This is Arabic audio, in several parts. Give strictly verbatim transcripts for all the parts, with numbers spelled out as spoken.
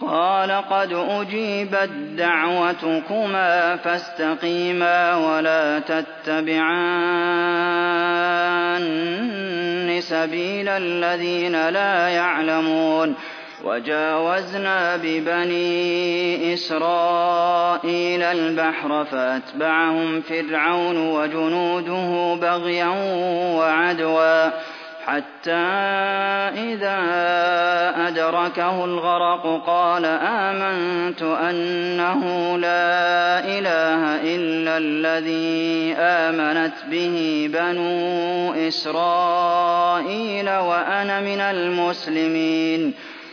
قَالَ قَدْ أُجِيبَت دَّعْوَتُكُمَا فَاسْتَقِيمَا وَلَا تَتَّبِعَانِّ سَبِيلَ الَّذِينَ لَا يَعْلَمُونَ وَجَاوَزْنَا بِبَنِي إِسْرَائِيلَ الْبَحْرَ فَأَتْبَعَهُمْ فِرْعَوْنُ وَجُنُودُهُ بَغْيًا وَعَدْوًا حَتَّىٰ إِذَا أَدْرَكَهُ الْغَرَقُ قَالَ آمَنتُ أَنَّهُ لَا إِلَٰهَ إِلَّا الَّذِي آمَنَتْ بِهِ بَنُو إِسْرَائِيلَ وَأَنَا مِنَ الْمُسْلِمِينَ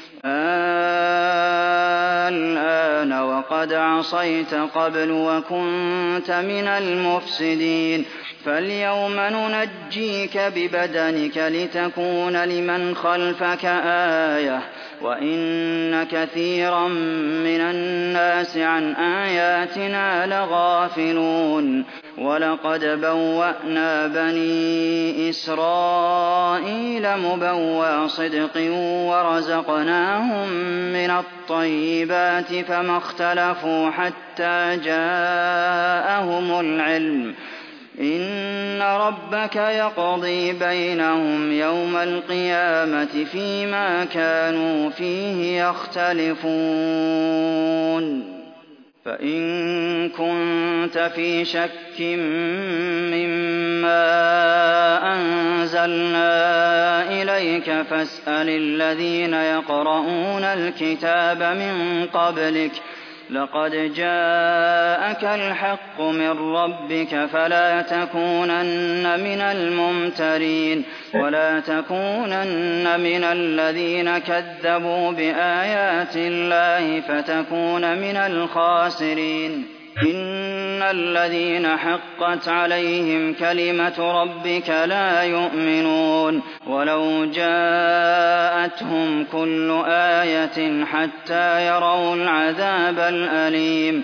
الْآنَ وَقَدْ عَصَيْتَ قَبْلُ وَكُنتَ مِنَ الْمُفْسِدِينَ فَالْيَوْمَ نُنَجِّيكَ بِبَدَنِكَ لِتَكُونَ لِمَنْ خَلْفَكَ آيَةً ۚ وَإِنَّ كَثِيرًا مِّنَ النَّاسِ عَنْ آيَاتِنَا لَغَافِلُونَ وَلَقَدْ بَوَّأْنَا بَنِي إِسْرَائِيلَ مُبَوَّأَ صِدْقٍ وَرَزَقْنَاهُم مِّنَ الطَّيِّبَاتِ فَمَا اخْتَلَفُوا حَتَّىٰ جَاءَهُمُ الْعِلْمُ ۚ إِنَّ رَبَّكَ يَقْضِي بَيْنَهُمْ يَوْمَ الْقِيَامَةِ فِيمَا كَانُوا فِيهِ يَخْتَلِفُونَ فَإِن كُنتَ فِي شَكٍّ مِّمَّا أَنزَلْنَا إِلَيْكَ فَاسْأَلِ الَّذِينَ يَقْرَءُونَ الْكِتَابَ مِن قَبْلِكَ ۚ لَقَدْ جَاءَكَ الْحَقُّ مِن رَّبِّكَ فَلَا تَكُونَنَّ مِنَ الْمُمْتَرِينَ وَلَا تَكُونَنَّ مِنَ الَّذِينَ كَذَّبُوا بِآيَاتِ اللَّهِ فَتَكُونَ مِنَ الْخَاسِرِينَ إِنَّ الَّذِينَ حَقَّتْ عَلَيْهِمْ كَلِمَةُ رَبِّكَ لَا يُؤْمِنُونَ وَلَوْ جَاءَتْهُمْ كُلُّ آيَةٍ حَتَّىٰ يَرَوُا الْعَذَابَ الْأَلِيمَ